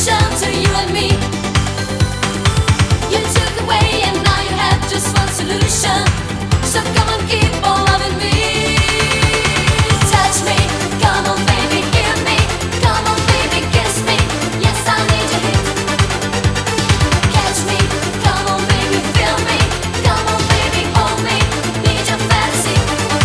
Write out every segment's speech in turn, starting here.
solution to you and me. You took away and now you have just one solution. So come on, keep on loving me. Touch me, come on baby, hear me. Come on baby, kiss me. Yes, I need your hit. Catch me, come on baby, feel me. Come on baby, hold me. Need your fantasy.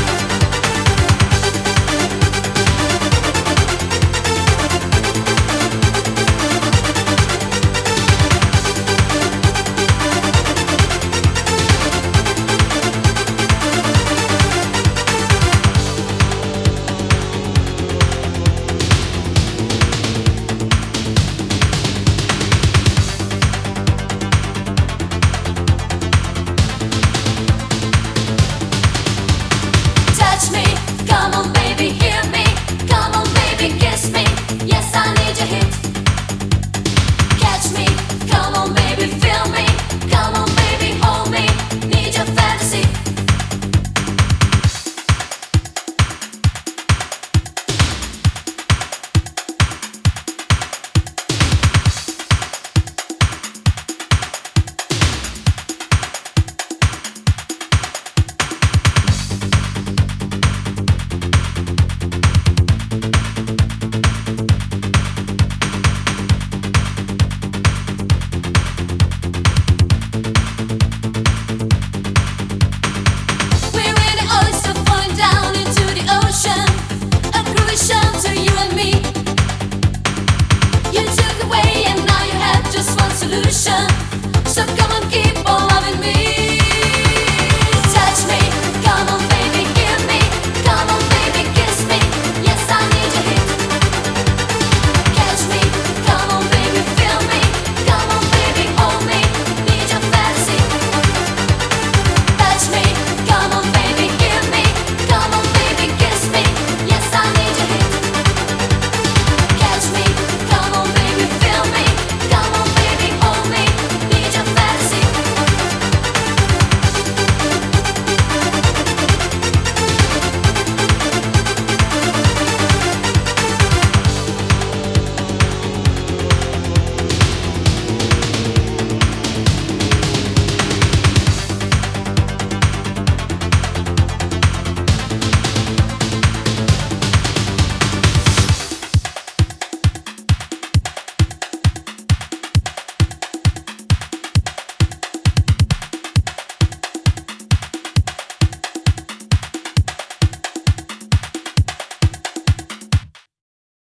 Touch me, come on baby, hear me. Come on baby, kiss me. Yes, I need your hit. Catch me, come on baby, feel me. Come on baby, hold me. Need your fantasy. We're in the oyster falling down into the ocean. A crucial to you and me. You took away and now you have just one solution. So come on, keep